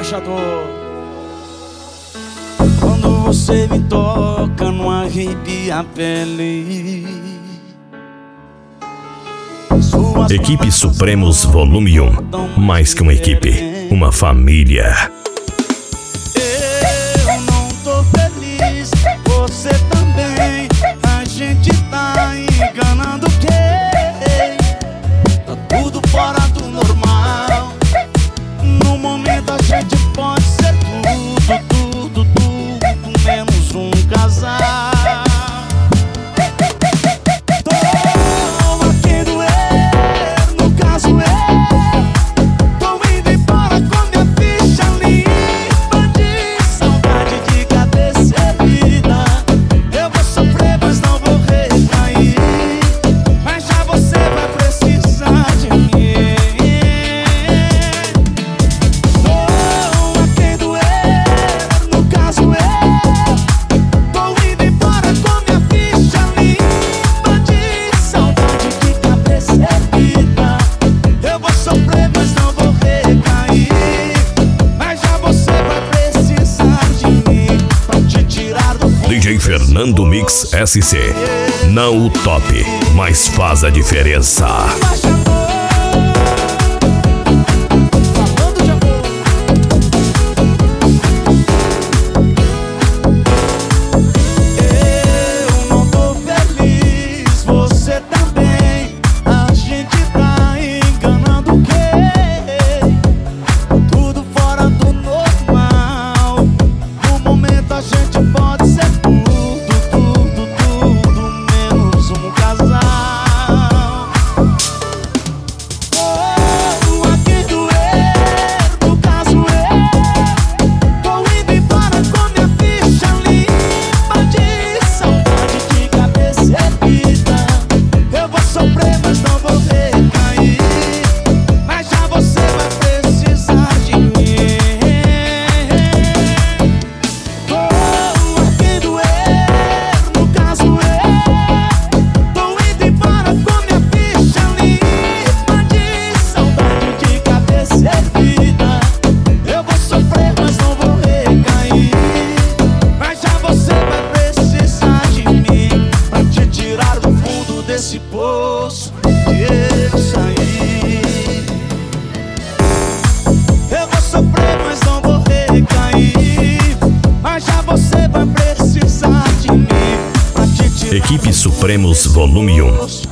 embaixador. Quando você me toca, não arrepia a pele. Equipe Supremos Volume 1. Mais que uma equipe, uma família. Eu não tô feliz, você também. A gente tá enganando quem? Tá tudo fora do normal. No momento a gente pode ser tudo menos um casal. DJ Fernando Mix SC. Não o top, mas faz a diferença. Desse poço eu saí. Eu vou sofrer, mas não vou recair. Mas já você vai precisar de mim pra te tirar. Equipe Supremos Volume 1.